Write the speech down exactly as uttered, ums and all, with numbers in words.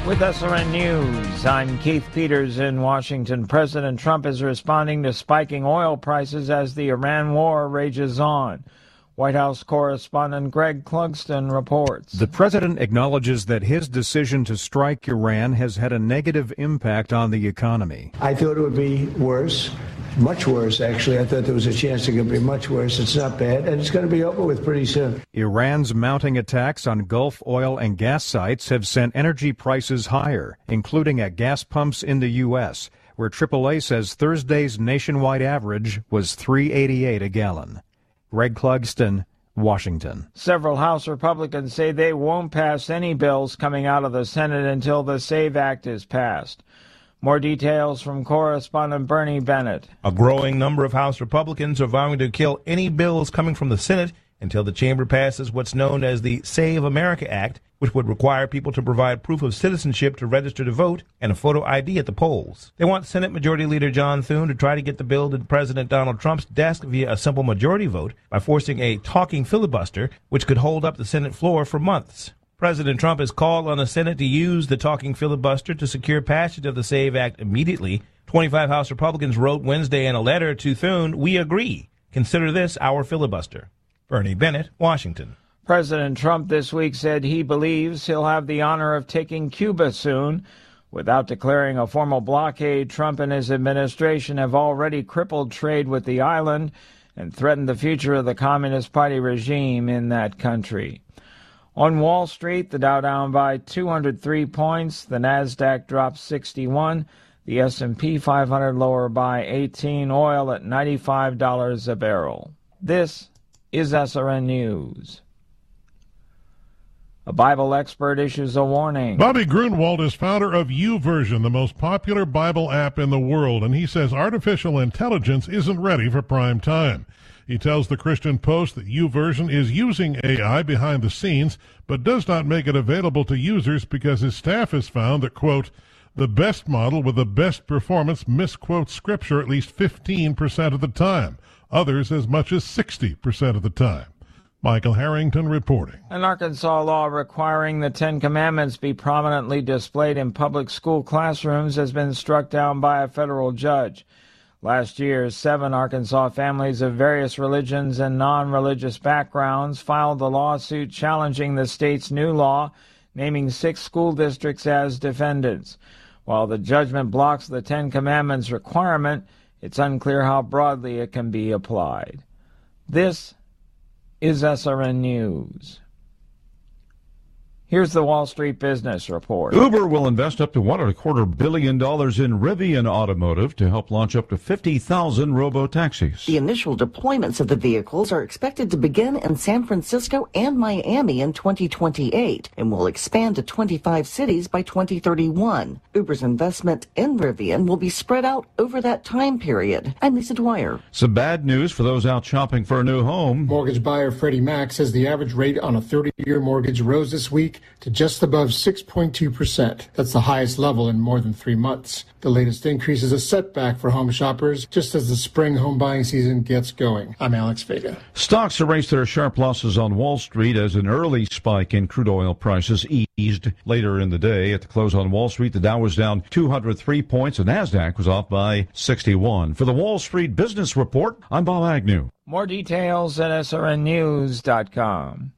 With S R N News, I'm Keith Peters in Washington. President Trump is responding to spiking oil prices as the Iran war rages on. White House correspondent Greg Clugston reports. The president acknowledges that his decision to strike Iran has had a negative impact on the economy. I thought it would be worse, much worse, actually. I thought there was a chance it could be much worse. It's not bad, and it's going to be over with pretty soon. Iran's mounting attacks on Gulf oil and gas sites have sent energy prices higher, including at gas pumps in the U S, where triple A says Thursday's nationwide average was three eighty-eight a gallon. Greg Clugston, Washington. Several House Republicans say they won't pass any bills coming out of the Senate until the SAVE Act is passed. More details from correspondent Bernie Bennett. A growing number of House Republicans are vowing to kill any bills coming from the Senate until the chamber passes what's known as the Save America Act, which would require people to provide proof of citizenship to register to vote and a photo I D at the polls. They want Senate Majority Leader John Thune to try to get the bill to President Donald Trump's desk via a simple majority vote by forcing a talking filibuster, which could hold up the Senate floor for months. President Trump has called on the Senate to use the talking filibuster to secure passage of the SAVE Act immediately. twenty-five House Republicans wrote Wednesday in a letter to Thune, "We agree. Consider this our filibuster." Bernie Bennett, Washington. President Trump this week said he believes he'll have the honor of taking Cuba soon. Without declaring a formal blockade, Trump and his administration have already crippled trade with the island and threatened the future of the Communist Party regime in that country. On Wall Street, the Dow down by two hundred three points, the Nasdaq dropped sixty-one, the S and P five hundred lower by eighteen, oil at ninety-five dollars a barrel. This is S R N News. A Bible expert issues a warning. Bobby Grunwald is founder of YouVersion, the most popular Bible app in the world, and he says artificial intelligence isn't ready for prime time. He tells the Christian Post that YouVersion is using A I behind the scenes, but does not make it available to users because his staff has found that, quote, the best model with the best performance misquotes Scripture at least fifteen percent of the time, others as much as sixty percent of the time. Michael Harrington reporting. An Arkansas law requiring the Ten Commandments be prominently displayed in public school classrooms has been struck down by a federal judge. Last year, seven Arkansas families of various religions and non-religious backgrounds filed a lawsuit challenging the state's new law, naming six school districts as defendants. While the judgment blocks the Ten Commandments requirement, it's unclear how broadly it can be applied. This is S R N News. Here's the Wall Street Business Report. Uber will invest up to one and a quarter billion dollars in Rivian Automotive to help launch up to fifty thousand robo-taxis. The initial deployments of the vehicles are expected to begin in San Francisco and Miami in twenty twenty-eight and will expand to twenty-five cities by twenty thirty-one. Uber's investment in Rivian will be spread out over that time period. I'm Lisa Dwyer. Some bad news for those out shopping for a new home. Mortgage buyer Freddie Mac says the average rate on a thirty-year mortgage rose this week to just above six point two percent. That's the highest level in more than three months. The latest increase is a setback for home shoppers just as the spring home buying season gets going. I'm Alex Vega. Stocks erased their sharp losses on Wall Street as an early spike in crude oil prices eased later in the day. At the close on Wall Street, the Dow was down two hundred three points. The Nasdaq was off by sixty-one. For the Wall Street Business Report, I'm Bob Agnew. More details at S R N news dot com.